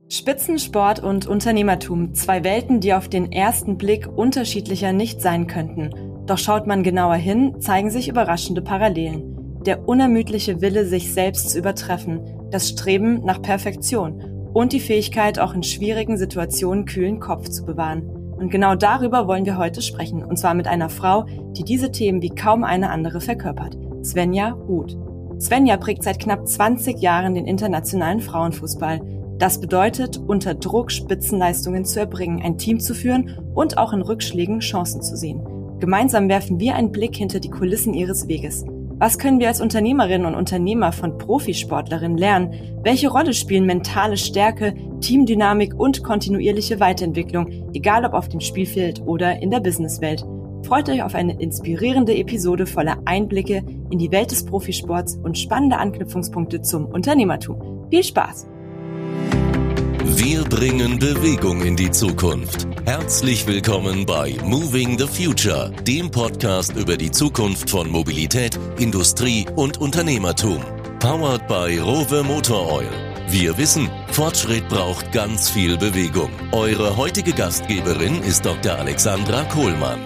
Spitzensport und Unternehmertum, zwei Welten, die auf den ersten Blick unterschiedlicher nicht sein könnten. Doch schaut man genauer hin, zeigen sich überraschende Parallelen. Der unermüdliche Wille, sich selbst zu übertreffen, das Streben nach Perfektion und die Fähigkeit, auch in schwierigen Situationen kühlen Kopf zu bewahren. Und genau darüber wollen wir heute sprechen, und zwar mit einer Frau, die diese Themen wie kaum eine andere verkörpert, Svenja Huth. Svenja prägt seit knapp 20 Jahren den internationalen Frauenfußball. Das bedeutet, unter Druck Spitzenleistungen zu erbringen, ein Team zu führen und auch in Rückschlägen Chancen zu sehen. Gemeinsam werfen wir einen Blick hinter die Kulissen ihres Weges. Was können wir als Unternehmerinnen und Unternehmer von Profisportlerinnen lernen? Welche Rolle spielen mentale Stärke, Teamdynamik und kontinuierliche Weiterentwicklung, egal ob auf dem Spielfeld oder in der Businesswelt? Freut euch auf eine inspirierende Episode voller Einblicke in die Welt des Profisports und spannende Anknüpfungspunkte zum Unternehmertum. Viel Spaß! Wir bringen Bewegung in die Zukunft. Herzlich willkommen bei Moving the Future, dem Podcast über die Zukunft von Mobilität, Industrie und Unternehmertum. Powered by Rowe Motor Oil. Wir wissen, Fortschritt braucht ganz viel Bewegung. Eure heutige Gastgeberin ist Dr. Alexandra Kohlmann.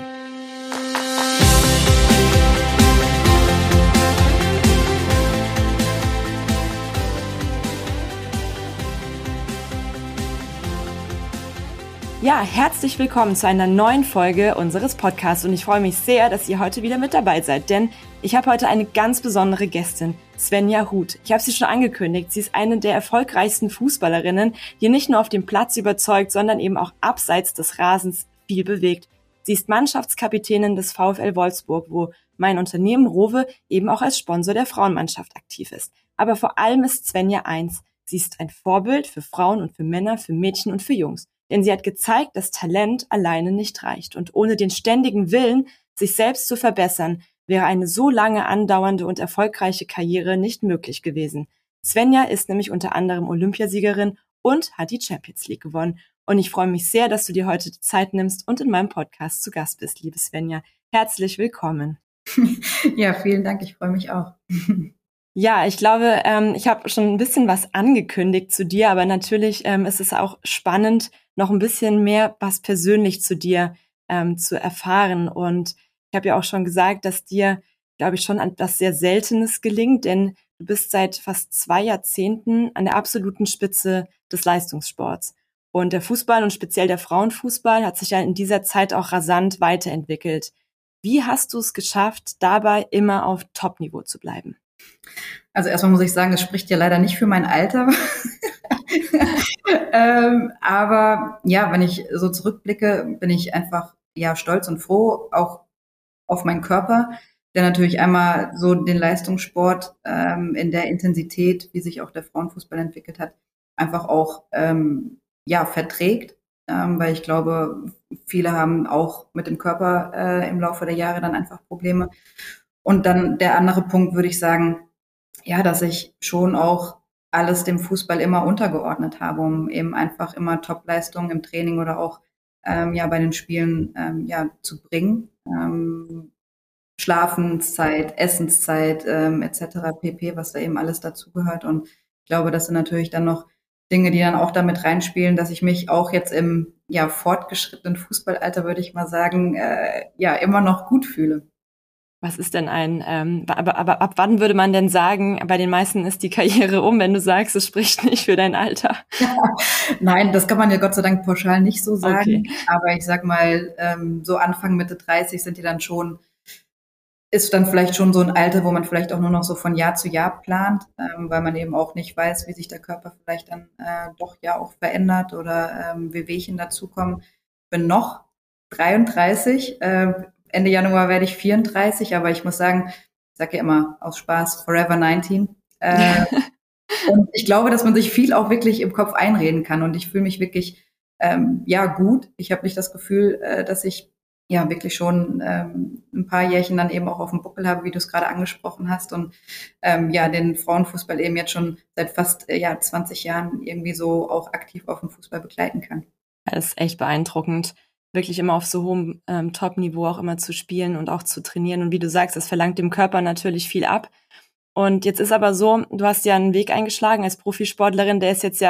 Ja, herzlich willkommen zu einer neuen Folge unseres Podcasts und ich freue mich sehr, dass ihr heute wieder mit dabei seid, denn ich habe heute eine ganz besondere Gästin, Svenja Huth. Ich habe sie schon angekündigt, sie ist eine der erfolgreichsten Fußballerinnen, die nicht nur auf dem Platz überzeugt, sondern eben auch abseits des Rasens viel bewegt. Sie ist Mannschaftskapitänin des VfL Wolfsburg, wo mein Unternehmen Rowe eben auch als Sponsor der Frauenmannschaft aktiv ist. Aber vor allem ist Svenja eins: sie ist ein Vorbild für Frauen und für Männer, für Mädchen und für Jungs. Denn sie hat gezeigt, dass Talent alleine nicht reicht. Und ohne den ständigen Willen, sich selbst zu verbessern, wäre eine so lange andauernde und erfolgreiche Karriere nicht möglich gewesen. Svenja ist nämlich unter anderem Olympiasiegerin und hat die Champions League gewonnen. Und ich freue mich sehr, dass du dir heute die Zeit nimmst und in meinem Podcast zu Gast bist, liebe Svenja. Herzlich willkommen. Ja, vielen Dank. Ich freue mich auch. Ja, ich glaube, ich habe schon ein bisschen was angekündigt zu dir, aber natürlich ist es auch spannend, noch ein bisschen mehr was persönlich zu dir zu erfahren. Und ich habe ja auch schon gesagt, dass dir, glaube ich, schon etwas sehr Seltenes gelingt, denn du bist seit fast 2 Jahrzehnten an der absoluten Spitze des Leistungssports. Und der Fußball und speziell der Frauenfußball hat sich ja in dieser Zeit auch rasant weiterentwickelt. Wie hast du es geschafft, dabei immer auf Top-Niveau zu bleiben? Also erstmal muss ich sagen, das spricht ja leider nicht für mein Alter. Aber ja, wenn ich so zurückblicke, bin ich einfach stolz und froh, auch auf meinen Körper, der natürlich einmal so den Leistungssport in der Intensität, wie sich auch der Frauenfußball entwickelt hat, einfach auch verträgt. Weil ich glaube, viele haben auch mit dem Körper im Laufe der Jahre dann einfach Probleme. Und dann der andere Punkt würde ich sagen, ja, dass ich schon auch alles dem Fußball immer untergeordnet habe, um eben einfach immer Topleistungen im Training oder auch bei den Spielen zu bringen. Schlafenszeit, Essenszeit etc. pp., was da eben alles dazugehört. Und ich glaube, das sind natürlich dann noch Dinge, die dann auch damit reinspielen, dass ich mich auch jetzt im fortgeschrittenen Fußballalter, würde ich mal sagen, immer noch gut fühle. Was ist denn aber ab wann würde man denn sagen, bei den meisten ist die Karriere wenn du sagst, es spricht nicht für dein Alter? Ja, nein, das kann man ja Gott sei Dank pauschal nicht so sagen. Okay. Aber ich sag mal, so Anfang, Mitte 30 sind die dann schon, ist dann vielleicht schon so ein Alter, wo man vielleicht auch nur noch so von Jahr zu Jahr plant, weil man eben auch nicht weiß, wie sich der Körper vielleicht dann doch auch verändert oder Wehwehchen dazukommen. Ich bin noch 33, Ende Januar werde ich 34, aber ich muss sagen, ich sage ja immer aus Spaß, forever 19. Und ich glaube, dass man sich viel auch wirklich im Kopf einreden kann und ich fühle mich wirklich gut. Ich habe nicht das Gefühl, dass ich wirklich schon ein paar Jährchen dann eben auch auf dem Buckel habe, wie du es gerade angesprochen hast und den Frauenfußball eben jetzt schon seit fast 20 Jahren irgendwie so auch aktiv auf dem Fußball begleiten kann. Das ist echt beeindruckend, wirklich immer auf so hohem Top-Niveau auch immer zu spielen und auch zu trainieren. Und wie du sagst, das verlangt dem Körper natürlich viel ab. Und jetzt ist aber so, du hast ja einen Weg eingeschlagen als Profisportlerin, der ist jetzt ja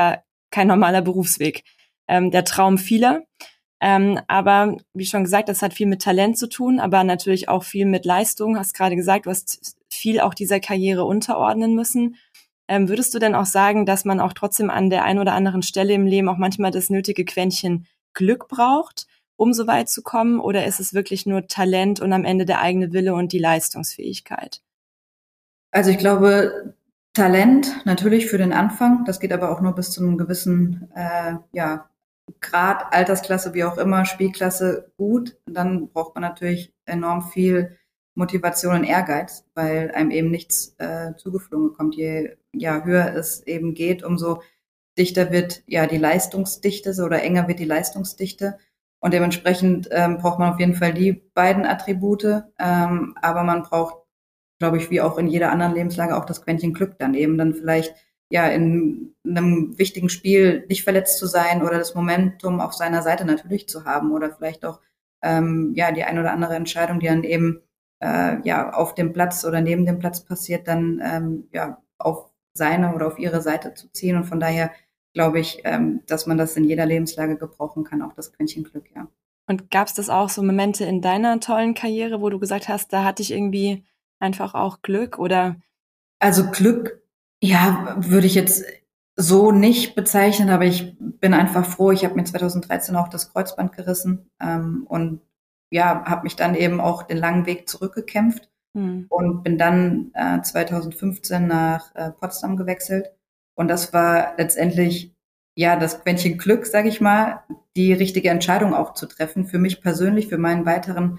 kein normaler Berufsweg. Der Traum vieler. Aber wie schon gesagt, das hat viel mit Talent zu tun, aber natürlich auch viel mit Leistung. Hast gerade gesagt, du hast viel auch dieser Karriere unterordnen müssen. Würdest du denn auch sagen, dass man auch trotzdem an der einen oder anderen Stelle im Leben auch manchmal das nötige Quäntchen Glück braucht, um so weit zu kommen? Oder ist es wirklich nur Talent und am Ende der eigene Wille und die Leistungsfähigkeit? Also ich glaube, Talent natürlich für den Anfang. Das geht aber auch nur bis zu einem gewissen Grad, Altersklasse, wie auch immer, Spielklasse gut. Dann braucht man natürlich enorm viel Motivation und Ehrgeiz, weil einem eben nichts zugeflogen kommt. Je höher es eben geht, umso dichter wird die Leistungsdichte oder enger wird die Leistungsdichte. Und dementsprechend braucht man auf jeden Fall die beiden Attribute. Aber man braucht, glaube ich, wie auch in jeder anderen Lebenslage, auch das Quäntchen Glück daneben. Dann vielleicht in einem wichtigen Spiel nicht verletzt zu sein oder das Momentum auf seiner Seite natürlich zu haben oder vielleicht auch die ein oder andere Entscheidung, die dann eben auf dem Platz oder neben dem Platz passiert, dann auf seine oder auf ihre Seite zu ziehen. Und von daher glaube ich, dass man das in jeder Lebenslage gebrauchen kann, auch das Quäntchen Glück, ja. Und gab es das auch so Momente in deiner tollen Karriere, wo du gesagt hast, da hatte ich irgendwie einfach auch Glück oder? Also Glück, würde ich jetzt so nicht bezeichnen, aber ich bin einfach froh. Ich habe mir 2013 auch das Kreuzband gerissen und habe mich dann eben auch den langen Weg zurückgekämpft und bin dann 2015 nach Potsdam gewechselt. Und das war letztendlich das Quäntchen Glück, sage ich mal, die richtige Entscheidung auch zu treffen für mich persönlich, für meinen weiteren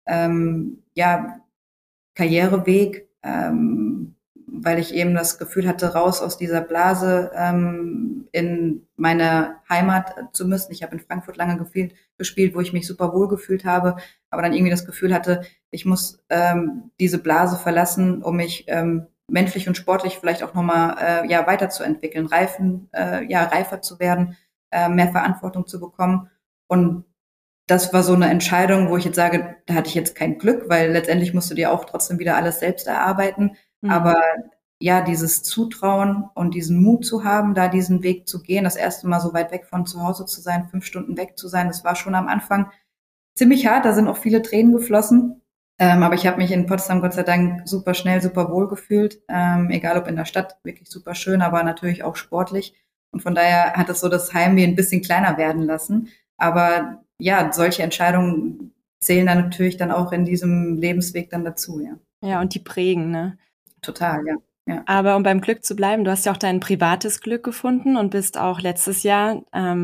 Karriereweg, weil ich eben das Gefühl hatte, raus aus dieser Blase in meine Heimat zu müssen. Ich habe in Frankfurt lange gespielt, wo ich mich super wohl gefühlt habe, aber dann irgendwie das Gefühl hatte, ich muss diese Blase verlassen, um mich menschlich und sportlich vielleicht auch nochmal weiterzuentwickeln, reifer zu werden, mehr Verantwortung zu bekommen. Und das war so eine Entscheidung, wo ich jetzt sage, da hatte ich jetzt kein Glück, weil letztendlich musst du dir auch trotzdem wieder alles selbst erarbeiten. Aber dieses Zutrauen und diesen Mut zu haben, da diesen Weg zu gehen, das erste Mal so weit weg von zu Hause zu sein, 5 Stunden weg zu sein, das war schon am Anfang ziemlich hart. Da sind auch viele Tränen geflossen. Aber ich habe mich in Potsdam Gott sei Dank super schnell, super wohl gefühlt. Egal ob in der Stadt, wirklich super schön, aber natürlich auch sportlich. Und von daher hat es so das Heimweh ein bisschen kleiner werden lassen. Aber solche Entscheidungen zählen dann natürlich dann auch in diesem Lebensweg dann dazu, ja. Ja, und die prägen, ne? Total, ja. Aber um beim Glück zu bleiben, du hast ja auch dein privates Glück gefunden und bist auch vorletztes Jahr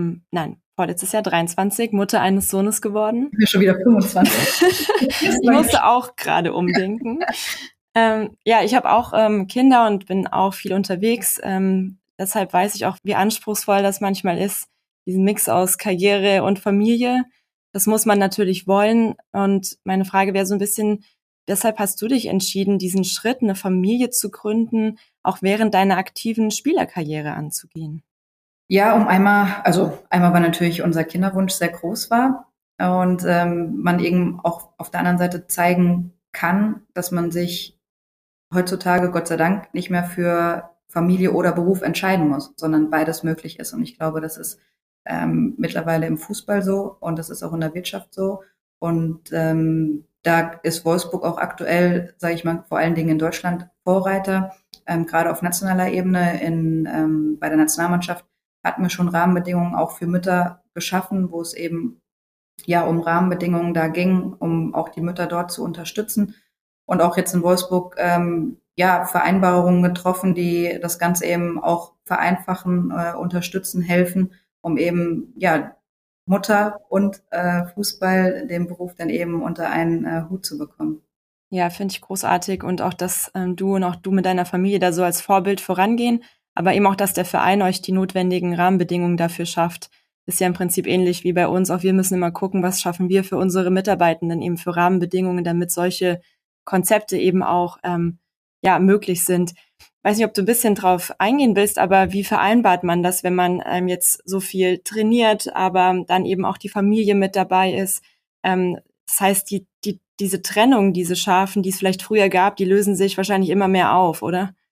23, Mutter eines Sohnes geworden. Ich bin schon wieder 25. Ich musste auch gerade umdenken. Ich habe auch Kinder und bin auch viel unterwegs. Deshalb weiß ich auch, wie anspruchsvoll das manchmal ist, diesen Mix aus Karriere und Familie. Das muss man natürlich wollen. Und meine Frage wäre so ein bisschen, deshalb hast du dich entschieden, diesen Schritt, eine Familie zu gründen, auch während deiner aktiven Spielerkarriere anzugehen? Ja, einmal war natürlich unser Kinderwunsch sehr groß war und man eben auch auf der anderen Seite zeigen kann, dass man sich heutzutage, Gott sei Dank, nicht mehr für Familie oder Beruf entscheiden muss, sondern beides möglich ist. Und ich glaube, das ist mittlerweile im Fußball so und das ist auch in der Wirtschaft so. Und da ist Wolfsburg auch aktuell, sage ich mal, vor allen Dingen in Deutschland Vorreiter. Gerade auf nationaler Ebene bei der Nationalmannschaft hatten wir schon Rahmenbedingungen auch für Mütter geschaffen, wo es eben um Rahmenbedingungen da ging, um auch die Mütter dort zu unterstützen. Und auch jetzt in Wolfsburg Vereinbarungen getroffen, die das Ganze eben auch vereinfachen, unterstützen, helfen, um eben Mutter und Fußball, den Beruf dann eben unter einen Hut zu bekommen. Ja, finde ich großartig und auch, dass du und auch du mit deiner Familie da so als Vorbild vorangehen, aber eben auch, dass der Verein euch die notwendigen Rahmenbedingungen dafür schafft. Ist ja im Prinzip ähnlich wie bei uns. Auch wir müssen immer gucken, was schaffen wir für unsere Mitarbeitenden eben für Rahmenbedingungen, damit solche Konzepte eben auch möglich sind. Weiß nicht, ob du ein bisschen drauf eingehen willst, aber wie vereinbart man das, wenn man jetzt so viel trainiert, aber dann eben auch die Familie mit dabei ist? Das heißt, diese Trennung, diese Scharfen, die es vielleicht früher gab, die lösen sich wahrscheinlich immer mehr auf, oder?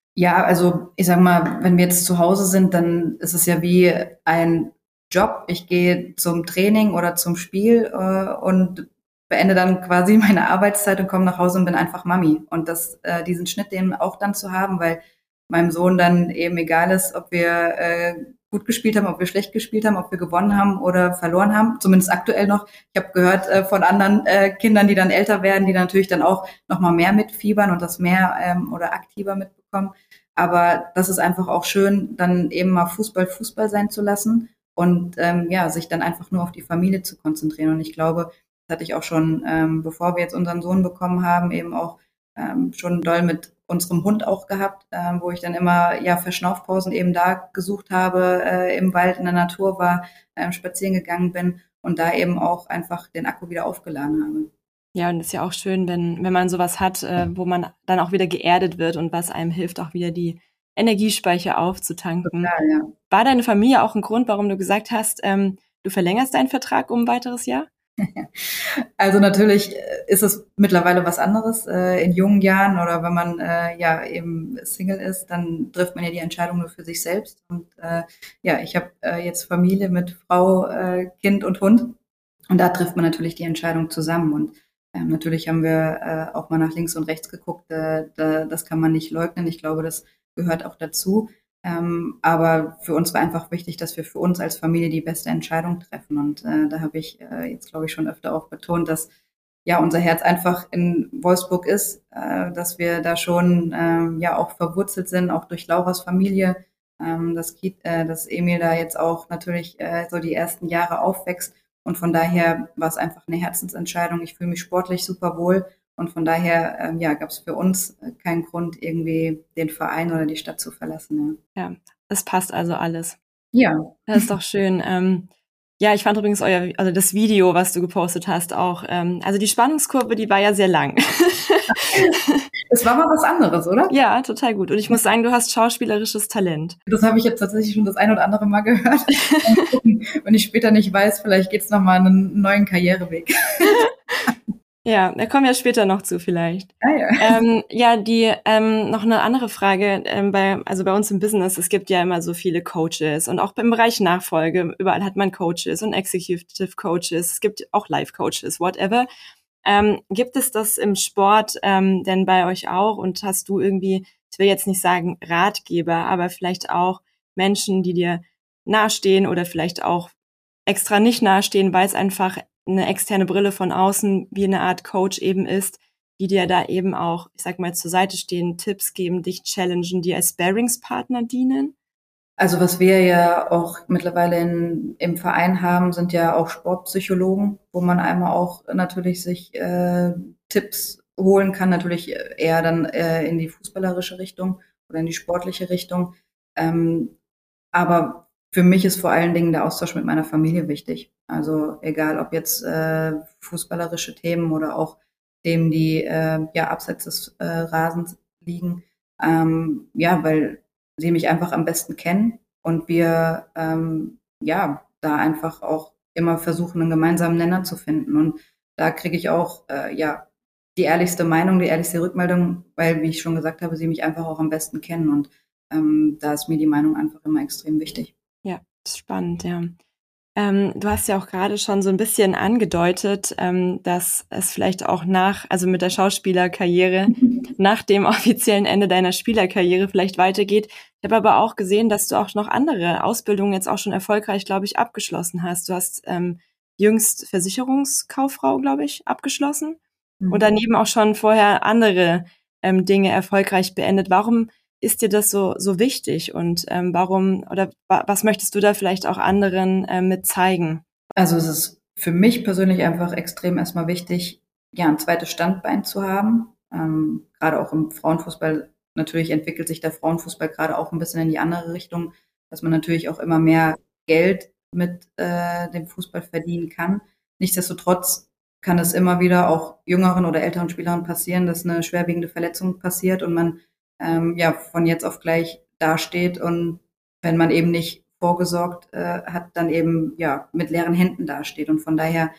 Ja, also ich sag mal, wenn wir jetzt zu Hause sind, dann ist es ja wie ein Job. Ich gehe zum Training oder zum Spiel und beende dann quasi meine Arbeitszeit und komme nach Hause und bin einfach Mami. Und diesen Schnitt eben auch dann zu haben, weil meinem Sohn dann eben egal ist, ob wir gut gespielt haben, ob wir schlecht gespielt haben, ob wir gewonnen haben oder verloren haben. Zumindest aktuell noch. Ich habe gehört von anderen Kindern, die dann älter werden, die natürlich dann auch noch mal mehr mitfiebern und das mehr oder aktiver mitbekommen. Aber das ist einfach auch schön, dann eben mal Fußball sein zu lassen und ja, sich dann einfach nur auf die Familie zu konzentrieren. Und ich glaube, das hatte ich auch schon, bevor wir jetzt unseren Sohn bekommen haben, eben auch schon doll mit unserem Hund auch gehabt, wo ich dann immer ja für Schnaufpausen eben da gesucht habe, im Wald, in der Natur war, spazieren gegangen bin und da eben auch einfach den Akku wieder aufgeladen habe. Ja, und ist ja auch schön, wenn man sowas hat, wo man dann auch wieder geerdet wird und was einem hilft, auch wieder die Energiespeicher aufzutanken. Total, ja. War deine Familie auch ein Grund, warum du gesagt hast, du verlängerst deinen Vertrag um ein weiteres Jahr? Also natürlich ist es mittlerweile was anderes. In jungen Jahren oder wenn man ja eben Single ist, dann trifft man ja die Entscheidung nur für sich selbst. Und ja, ich habe jetzt Familie mit Frau, Kind und Hund. Und da trifft man natürlich die Entscheidung zusammen. Und natürlich haben wir auch mal nach links und rechts geguckt. Das kann man nicht leugnen. Ich glaube, das gehört auch dazu. Aber für uns war einfach wichtig, dass wir für uns als Familie die beste Entscheidung treffen. Und da habe ich jetzt, glaube ich, schon öfter auch betont, dass ja unser Herz einfach in Wolfsburg ist, dass wir da schon ja auch verwurzelt sind, auch durch Lauras Familie, dass Emil da jetzt auch natürlich so die ersten Jahre aufwächst. Und von daher war es einfach eine Herzensentscheidung. Ich fühle mich sportlich super wohl. Und von daher ja, gab es für uns keinen Grund, irgendwie den Verein oder die Stadt zu verlassen. Ja, es passt also alles. Ja. Das ist doch schön. Ja, ich fand übrigens also das Video, was du gepostet hast, auch, also die Spannungskurve, die war ja sehr lang. Es war mal was anderes, oder? Ja, total gut. Und ich muss sagen, du hast schauspielerisches Talent. Das habe ich jetzt tatsächlich schon das ein oder andere Mal gehört. Wenn ich später nicht weiß, vielleicht geht's noch mal einen neuen Karriereweg. Ja, da kommen wir später noch zu vielleicht. Ah, ja. Ja, noch eine andere Frage, bei uns im Business, es gibt ja immer so viele Coaches und auch im Bereich Nachfolge, überall hat man Coaches und Executive Coaches, es gibt auch Life Coaches, whatever. Gibt es das im Sport denn bei euch auch und hast du irgendwie, ich will jetzt nicht sagen Ratgeber, aber vielleicht auch Menschen, die dir nahestehen oder vielleicht auch extra nicht nahestehen, weil es einfach eine externe Brille von außen wie eine Art Coach eben ist, die dir da eben auch, ich sag mal, zur Seite stehen, Tipps geben, dich challengen, die als Sparringspartner dienen? Also was wir ja auch mittlerweile im Verein haben, sind ja auch Sportpsychologen, wo man einmal auch natürlich sich Tipps holen kann, natürlich eher dann in die fußballerische Richtung oder in die sportliche Richtung. Aber für mich ist vor allen Dingen der Austausch mit meiner Familie wichtig. Also egal, ob jetzt fußballerische Themen oder auch Themen, die ja abseits des Rasens liegen. Ja, weil sie mich einfach am besten kennen und wir ja da einfach auch immer versuchen, einen gemeinsamen Nenner zu finden. Und da kriege ich auch ja die ehrlichste Meinung, die ehrlichste Rückmeldung, weil, wie ich schon gesagt habe, sie mich einfach auch am besten kennen. Und da ist mir die Meinung einfach immer extrem wichtig. Ja, das ist spannend, ja. Du hast ja auch gerade schon so ein bisschen angedeutet, dass es vielleicht auch also mit der Schauspielerkarriere, nach dem offiziellen Ende deiner Spielerkarriere vielleicht weitergeht. Ich habe aber auch gesehen, dass du auch noch andere Ausbildungen jetzt auch schon erfolgreich, glaube ich, abgeschlossen hast. Du hast jüngst Versicherungskauffrau, glaube ich, abgeschlossen und daneben auch schon vorher andere Dinge erfolgreich beendet. Warum ist dir das so wichtig und was möchtest du da vielleicht auch anderen mit zeigen? Also es ist für mich persönlich einfach extrem erstmal wichtig, ja, ein zweites Standbein zu haben. Gerade auch im Frauenfußball, natürlich entwickelt sich der Frauenfußball gerade auch ein bisschen in die andere Richtung, dass man natürlich auch immer mehr Geld mit dem Fußball verdienen kann. Nichtsdestotrotz kann es immer wieder auch jüngeren oder älteren Spielern passieren, dass eine schwerwiegende Verletzung passiert und man ja von jetzt auf gleich dasteht und wenn man eben nicht vorgesorgt hat, dann eben ja mit leeren Händen dasteht. Und von daher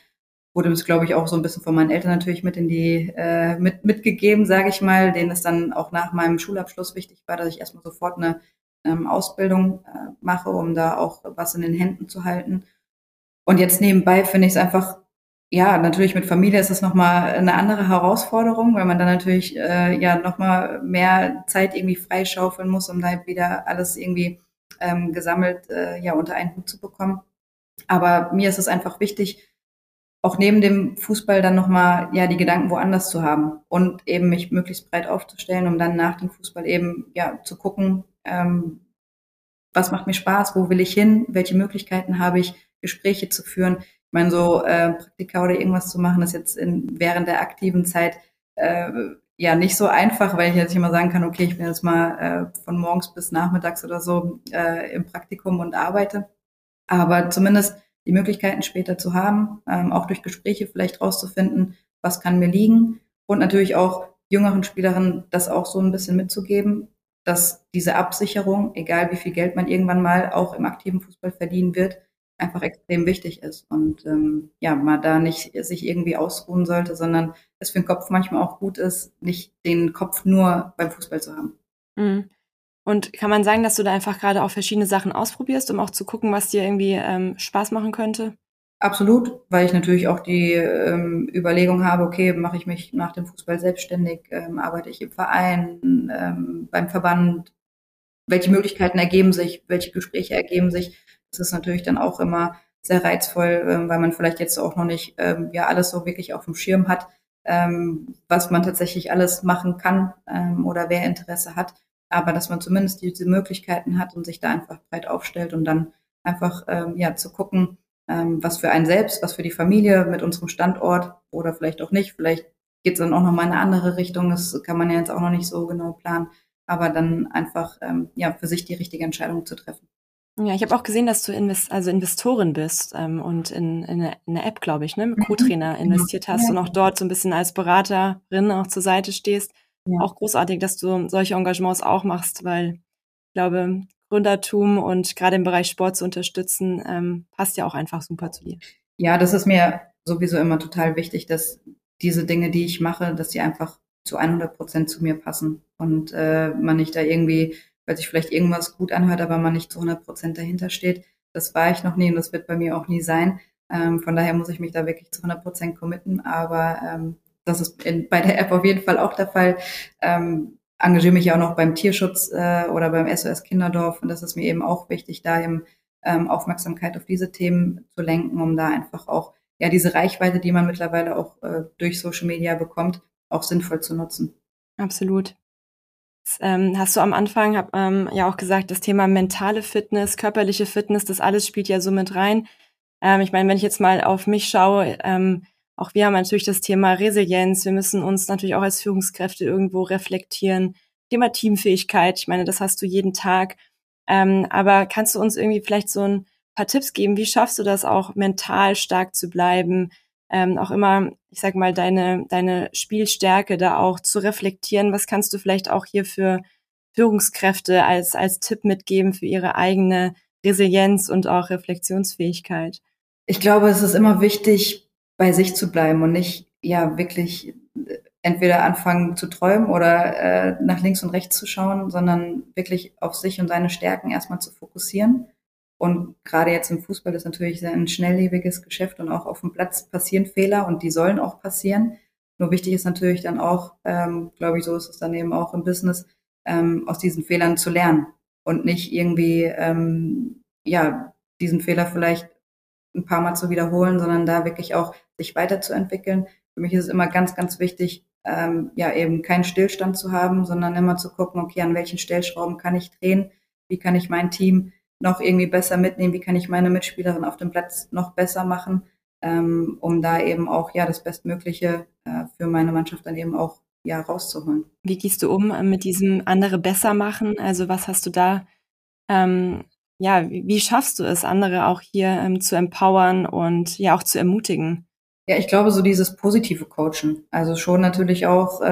wurde es, glaube ich, auch so ein bisschen von meinen Eltern natürlich mit in die mitgegeben, sage ich mal, denen es dann auch nach meinem Schulabschluss wichtig war, dass ich erstmal sofort eine Ausbildung mache, um da auch was in den Händen zu halten. Und jetzt nebenbei finde ich es einfach, ja, natürlich mit Familie ist es nochmal eine andere Herausforderung, weil man dann natürlich ja nochmal mehr Zeit irgendwie freischaufeln muss, um da wieder alles irgendwie gesammelt ja unter einen Hut zu bekommen. Aber mir ist es einfach wichtig, auch neben dem Fußball dann nochmal ja die Gedanken woanders zu haben und eben mich möglichst breit aufzustellen, um dann nach dem Fußball eben ja zu gucken, was macht mir Spaß, wo will ich hin, welche Möglichkeiten habe ich, Gespräche zu führen. Ich meine, so Praktika oder irgendwas zu machen, ist jetzt während der aktiven Zeit ja nicht so einfach, weil ich jetzt nicht immer sagen kann, okay, ich bin jetzt mal von morgens bis nachmittags oder so im Praktikum und arbeite. Aber zumindest die Möglichkeiten später zu haben, auch durch Gespräche vielleicht rauszufinden, was kann mir liegen und natürlich auch jüngeren Spielerinnen das auch so ein bisschen mitzugeben, dass diese Absicherung, egal wie viel Geld man irgendwann mal auch im aktiven Fußball verdienen wird, einfach extrem wichtig ist und ja, man da nicht sich irgendwie ausruhen sollte, sondern es für den Kopf manchmal auch gut ist, nicht den Kopf nur beim Fußball zu haben. Mhm. Und kann man sagen, dass du da einfach gerade auch verschiedene Sachen ausprobierst, um auch zu gucken, was dir irgendwie Spaß machen könnte? Absolut, weil ich natürlich auch die Überlegung habe, okay, mache ich mich nach dem Fußball selbstständig, arbeite ich im Verein, beim Verband, welche Möglichkeiten ergeben sich, welche Gespräche ergeben sich. Das ist natürlich dann auch immer sehr reizvoll, weil man vielleicht jetzt auch noch nicht ja alles so wirklich auf dem Schirm hat, was man tatsächlich alles machen kann oder wer Interesse hat. Aber dass man zumindest diese Möglichkeiten hat und sich da einfach breit aufstellt und dann einfach ja zu gucken, was für einen selbst, was für die Familie mit unserem Standort oder vielleicht auch nicht. Vielleicht geht es dann auch noch mal in eine andere Richtung. Das kann man ja jetzt auch noch nicht so genau planen. Aber dann einfach ja für sich die richtige Entscheidung zu treffen. Ja, ich habe auch gesehen, dass du Investorin bist und in eine App, glaube ich, ne, mit Co-Trainer investiert hast und auch dort so ein bisschen als Beraterin auch zur Seite stehst. Ja. Auch großartig, dass du solche Engagements auch machst, weil ich glaube, Gründertum und gerade im Bereich Sport zu unterstützen, passt ja auch einfach super zu dir. Ja, das ist mir sowieso immer total wichtig, dass diese Dinge, die ich mache, dass die einfach zu 100% zu mir passen und man nicht da irgendwie, weil sich vielleicht irgendwas gut anhört, aber man nicht zu 100% dahinter steht. Das war ich noch nie und das wird bei mir auch nie sein. Von daher muss ich mich da wirklich zu 100% committen, aber das ist bei der App auf jeden Fall auch der Fall. Engagiere mich ja auch noch beim Tierschutz oder beim SOS Kinderdorf und das ist mir eben auch wichtig, da eben Aufmerksamkeit auf diese Themen zu lenken, um da einfach auch ja diese Reichweite, die man mittlerweile auch durch Social Media bekommt, auch sinnvoll zu nutzen. Absolut. Das, hast du am Anfang ja auch gesagt, das Thema mentale Fitness, körperliche Fitness, das alles spielt ja so mit rein. Ich meine, wenn ich jetzt mal auf mich schaue, auch wir haben natürlich das Thema Resilienz. Wir müssen uns natürlich auch als Führungskräfte irgendwo reflektieren. Thema Teamfähigkeit, ich meine, das hast du jeden Tag. Aber kannst du uns irgendwie vielleicht so ein paar Tipps geben? Wie schaffst du das auch, mental stark zu bleiben? Auch immer, ich sag mal, deine Spielstärke da auch zu reflektieren. Was kannst du vielleicht auch hier für Führungskräfte als Tipp mitgeben für ihre eigene Resilienz und auch Reflexionsfähigkeit? Ich glaube, es ist immer wichtig, bei sich zu bleiben und nicht ja wirklich entweder anfangen zu träumen oder nach links und rechts zu schauen, sondern wirklich auf sich und seine Stärken erstmal zu fokussieren. Und gerade jetzt im Fußball ist natürlich ein schnelllebiges Geschäft und auch auf dem Platz passieren Fehler und die sollen auch passieren. Nur wichtig ist natürlich dann auch, glaube ich, so ist es dann eben auch im Business, aus diesen Fehlern zu lernen und nicht irgendwie ja diesen Fehler vielleicht ein paar Mal zu wiederholen, sondern da wirklich auch sich weiterzuentwickeln. Für mich ist es immer ganz, ganz wichtig, ja eben keinen Stillstand zu haben, sondern immer zu gucken, okay, an welchen Stellschrauben kann ich drehen, wie kann ich mein Team noch irgendwie besser mitnehmen, wie kann ich meine Mitspielerin auf dem Platz noch besser machen, um da eben auch ja das Bestmögliche für meine Mannschaft dann eben auch ja rauszuholen. Wie gehst du um mit diesem andere besser machen? Also was hast du da, ja, wie schaffst du es, andere auch hier zu empowern und ja auch zu ermutigen? Ja, ich glaube, so dieses positive Coachen, also schon natürlich auch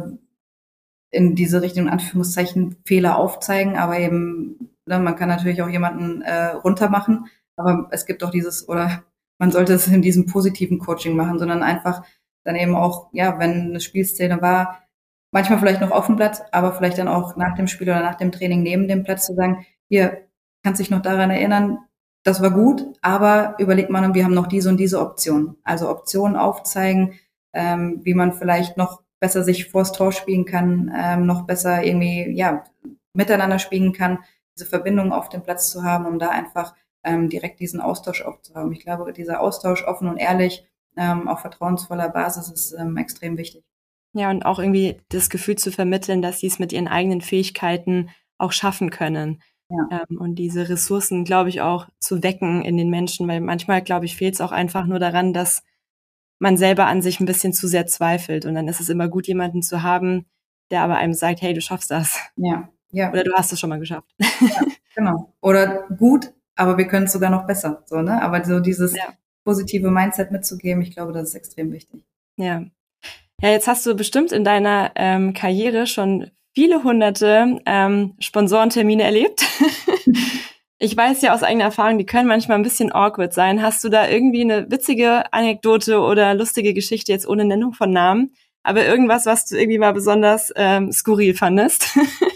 in diese Richtung, in Anführungszeichen, Fehler aufzeigen, aber eben, ne, man kann natürlich auch jemanden runtermachen, aber es gibt auch dieses, oder man sollte es in diesem positiven Coaching machen, sondern einfach dann eben auch, ja, wenn eine Spielszene war, manchmal vielleicht noch auf dem Platz, aber vielleicht dann auch nach dem Spiel oder nach dem Training neben dem Platz zu sagen, hier, kannst dich noch daran erinnern, das war gut, aber überleg mal, wir haben noch diese und diese Option. Also Optionen aufzeigen, wie man vielleicht noch besser sich vors Tor spielen kann, noch besser irgendwie, ja, miteinander spielen kann, diese Verbindung auf dem Platz zu haben, um da einfach direkt diesen Austausch auch zu haben. Ich glaube, dieser Austausch offen und ehrlich, auf vertrauensvoller Basis ist extrem wichtig. Ja, und auch irgendwie das Gefühl zu vermitteln, dass sie es mit ihren eigenen Fähigkeiten auch schaffen können. Ja. Und diese Ressourcen, glaube ich, auch zu wecken in den Menschen, weil manchmal, glaube ich, fehlt es auch einfach nur daran, dass man selber an sich ein bisschen zu sehr zweifelt. Und dann ist es immer gut, jemanden zu haben, der aber einem sagt, hey, du schaffst das. Ja, ja. Oder du hast es schon mal geschafft. Ja, genau. Oder gut, aber wir können es sogar noch besser. So, ne? Aber so dieses positive Mindset mitzugeben, ich glaube, das ist extrem wichtig. Ja. Ja, jetzt hast du bestimmt in deiner Karriere schon viele hunderte Sponsorentermine erlebt. Ich weiß ja aus eigener Erfahrung, die können manchmal ein bisschen awkward sein. Hast du da irgendwie eine witzige Anekdote oder lustige Geschichte, jetzt ohne Nennung von Namen, aber irgendwas, was du irgendwie mal besonders skurril fandest?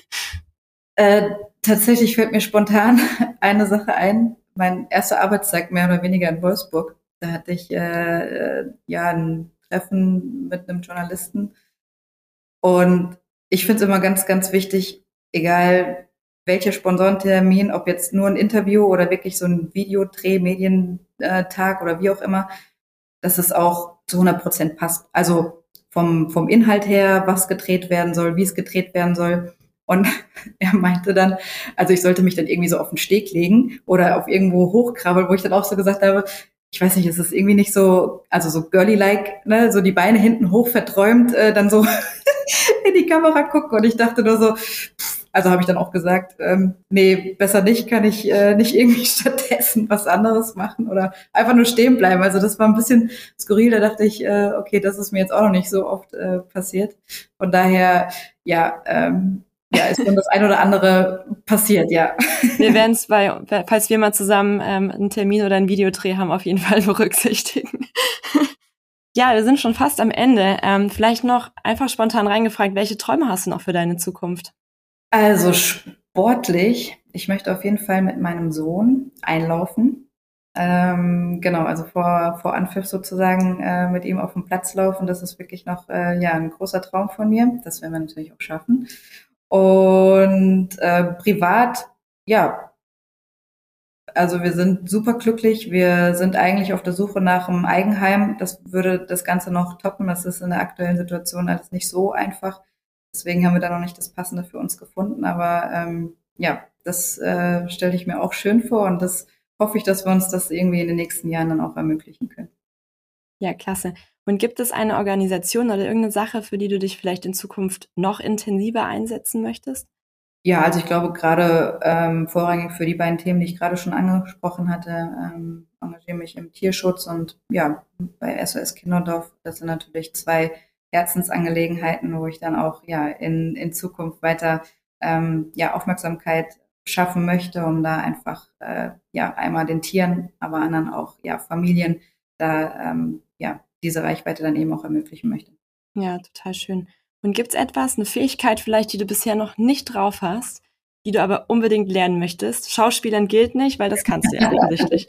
Tatsächlich fällt mir spontan eine Sache ein. Mein erster Arbeitstag mehr oder weniger in Wolfsburg. Da hatte ich ja ein Treffen mit einem Journalisten. Und ich finde es immer ganz, ganz wichtig, egal welcher Sponsorentermin, ob jetzt nur ein Interview oder wirklich so ein Videodreh, Medientag oder wie auch immer, dass es auch zu 100% passt. Also vom Inhalt her, was gedreht werden soll, wie es gedreht werden soll. Und er meinte dann, also ich sollte mich dann irgendwie so auf den Steg legen oder auf irgendwo hochkrabbeln, wo ich dann auch so gesagt habe, ich weiß nicht, es ist irgendwie nicht so, also so girly-like, ne, so die Beine hinten hoch verträumt, dann so in die Kamera gucken. Und ich dachte nur so, also habe ich dann auch gesagt, nee, besser nicht, kann ich nicht irgendwie stattdessen was anderes machen oder einfach nur stehen bleiben. Also das war ein bisschen skurril, da dachte ich, okay, das ist mir jetzt auch noch nicht so oft passiert. Von daher, ja, ist schon das ein oder andere passiert, ja. Wir werden es falls wir mal zusammen einen Termin oder einen Videodreh haben, auf jeden Fall berücksichtigen. Ja, wir sind schon fast am Ende. Vielleicht noch einfach spontan reingefragt, welche Träume hast du noch für deine Zukunft? Also sportlich, ich möchte auf jeden Fall mit meinem Sohn einlaufen. Genau, also vor Anpfiff sozusagen mit ihm auf dem Platz laufen. Das ist wirklich noch ein großer Traum von mir. Das werden wir natürlich auch schaffen. Und privat, ja, also wir sind super glücklich. Wir sind eigentlich auf der Suche nach einem Eigenheim. Das würde das Ganze noch toppen. Das ist in der aktuellen Situation alles nicht so einfach. Deswegen haben wir da noch nicht das Passende für uns gefunden. Aber das stelle ich mir auch schön vor. Und das hoffe ich, dass wir uns das irgendwie in den nächsten Jahren dann auch ermöglichen können. Ja, klasse. Und gibt es eine Organisation oder irgendeine Sache, für die du dich vielleicht in Zukunft noch intensiver einsetzen möchtest? Ja, also ich glaube gerade vorrangig für die beiden Themen, die ich gerade schon angesprochen hatte, engagiere mich im Tierschutz und ja, bei SOS Kinderdorf, das sind natürlich zwei Herzensangelegenheiten, wo ich dann auch in Zukunft weiter Aufmerksamkeit schaffen möchte, um da einfach einmal den Tieren, aber anderen auch Familien da diese Reichweite dann eben auch ermöglichen möchte. Ja, total schön. Und gibt's etwas, eine Fähigkeit vielleicht, die du bisher noch nicht drauf hast, die du aber unbedingt lernen möchtest? Schauspielern gilt nicht, weil das kannst du ja offensichtlich.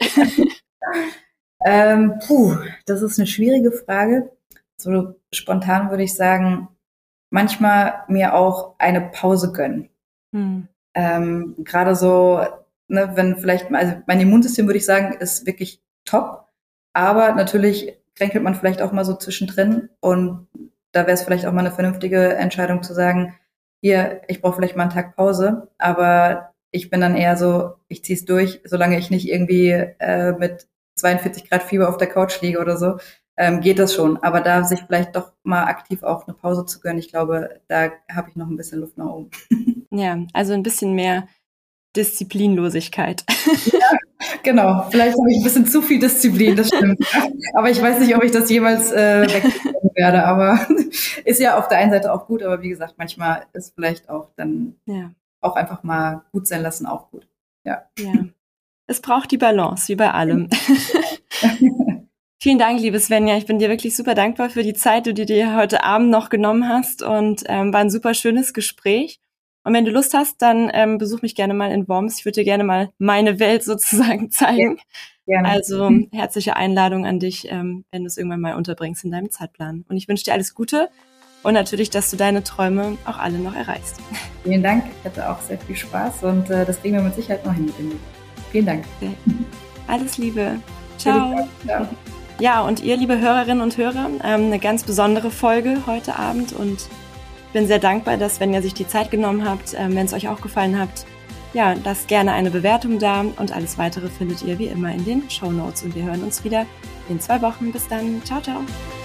Das ist eine schwierige Frage. So spontan würde ich sagen, manchmal mir auch eine Pause gönnen. Gerade so, ne, wenn vielleicht, also mein Immunsystem würde ich sagen, ist wirklich top, aber natürlich kränkelt man vielleicht auch mal so zwischendrin und da wäre es vielleicht auch mal eine vernünftige Entscheidung zu sagen, hier, ich brauche vielleicht mal einen Tag Pause, aber ich bin dann eher so, ich ziehe es durch, solange ich nicht irgendwie mit 42 Grad Fieber auf der Couch liege oder so, geht das schon. Aber da sich vielleicht doch mal aktiv auch eine Pause zu gönnen, ich glaube, da habe ich noch ein bisschen Luft nach oben. Ja, also ein bisschen mehr Disziplinlosigkeit. Ja, genau. Vielleicht habe ich ein bisschen zu viel Disziplin, das stimmt. Aber ich weiß nicht, ob ich das jemals wegbekommen werde. Aber ist ja auf der einen Seite auch gut, aber wie gesagt, manchmal ist vielleicht auch dann auch einfach mal gut sein lassen auch gut. Ja. Es braucht die Balance, wie bei allem. Vielen Dank, liebe Svenja. Ich bin dir wirklich super dankbar für die Zeit, die du dir heute Abend noch genommen hast und war ein super schönes Gespräch. Und wenn du Lust hast, dann besuch mich gerne mal in Worms. Ich würde dir gerne mal meine Welt sozusagen zeigen. Ja, gerne. Also herzliche Einladung an dich, wenn du es irgendwann mal unterbringst in deinem Zeitplan. Und ich wünsche dir alles Gute und natürlich, dass du deine Träume auch alle noch erreichst. Vielen Dank. Ich hatte auch sehr viel Spaß und das kriegen wir mit Sicherheit noch hin mit dem Lied. Vielen Dank. Okay. Alles Liebe. Ciao. Ciao. Ja, und ihr, liebe Hörerinnen und Hörer, eine ganz besondere Folge heute Abend und ich bin sehr dankbar, dass, wenn ihr sich die Zeit genommen habt, wenn es euch auch gefallen hat, ja, lasst gerne eine Bewertung da und alles Weitere findet ihr wie immer in den Shownotes und wir hören uns wieder in 2 Wochen. Bis dann. Ciao, ciao.